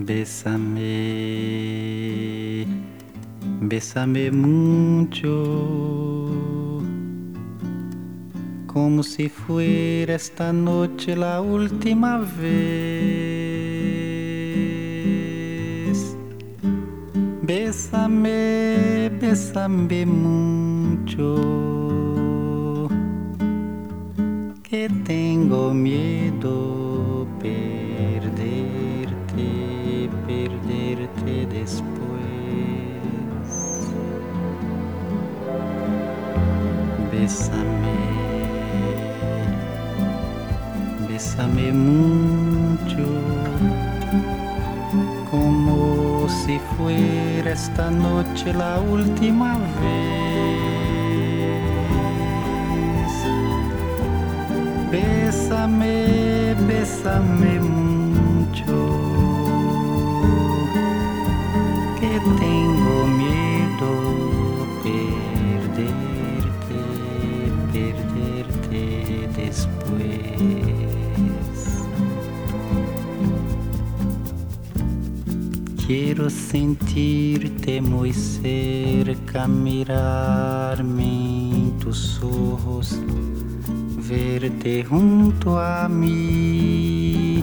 Bésame, bésame mucho, como si fuera esta noche la última vez. Bésame, bésame mucho, que tengo miedo perderte después. Bésame, bésame mucho, como si fuera esta noche la última vez. Bésame, bésame mucho, que tengo miedo perderte después. Quiero sentirte muy cerca, mirarme en tus ojos, verte junto a mí.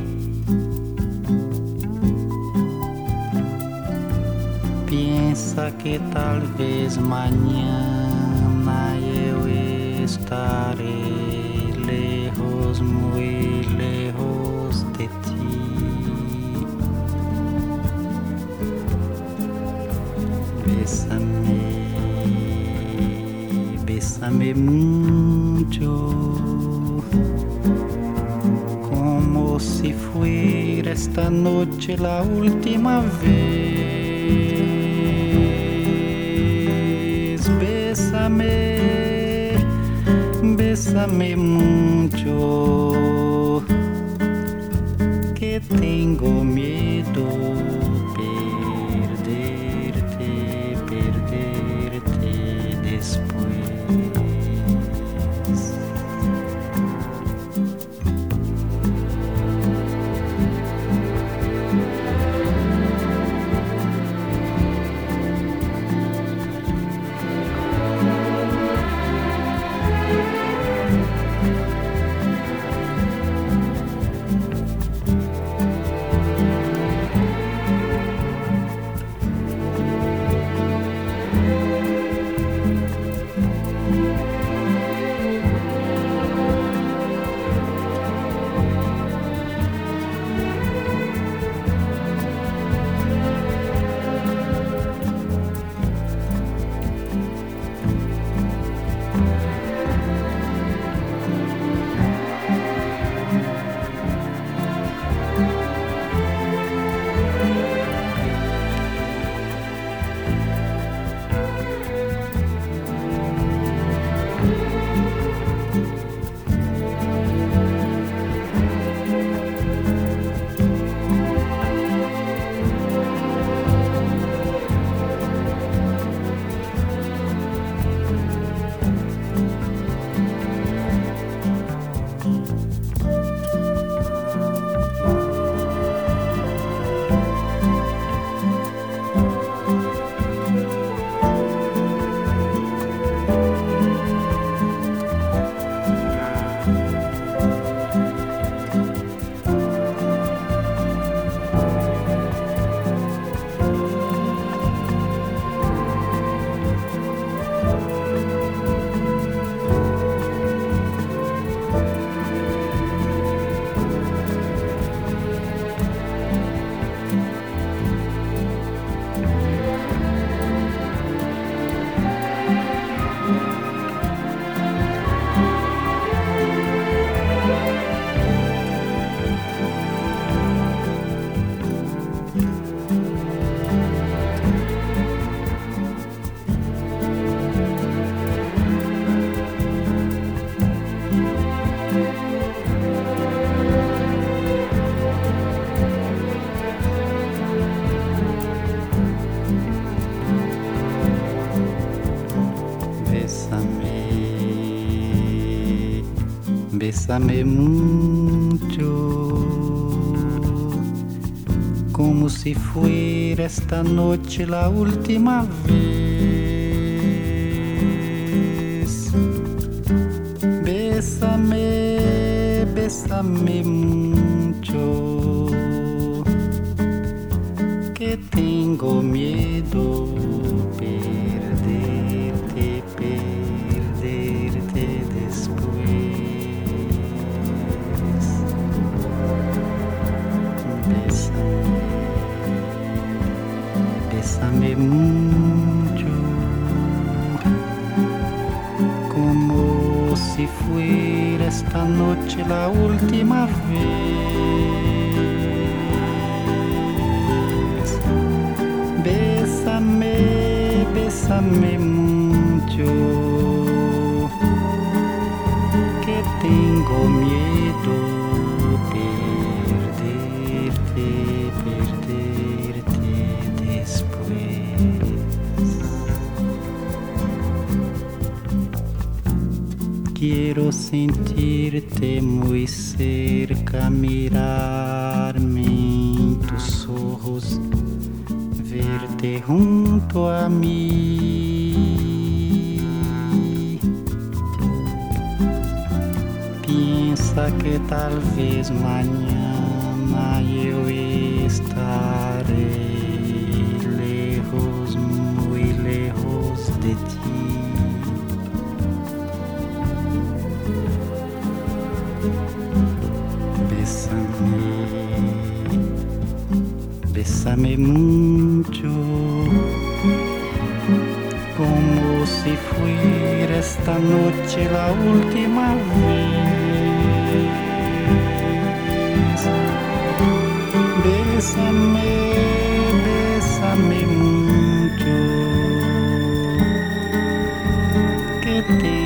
Piensa que tal vez mañana eu estaré lejos, muy lejos de ti. Bésame, bésame mucho, como si fuera esta noche la última vez. Bésame, bésame mucho, que tengo miedo perderte después. Bésame mucho, como si fuera esta noche la última vez. Bésame, bésame mucho, que tengo miedo perderte, perderte después. Bésame, bésame mucho, como si fuera esta noche la última vez. Bésame, bésame mucho, que tengo miedo perderte, perderte después. Quiero sentirte muy cerca, mirarme en tus ojos, verte junto a mí. Piensa que tal vez mañana yo estaré lejos, muy lejos de ti. Bésame, bésame mucho, como si fuera esta noche la última vez. Bésame, bésame mucho, que te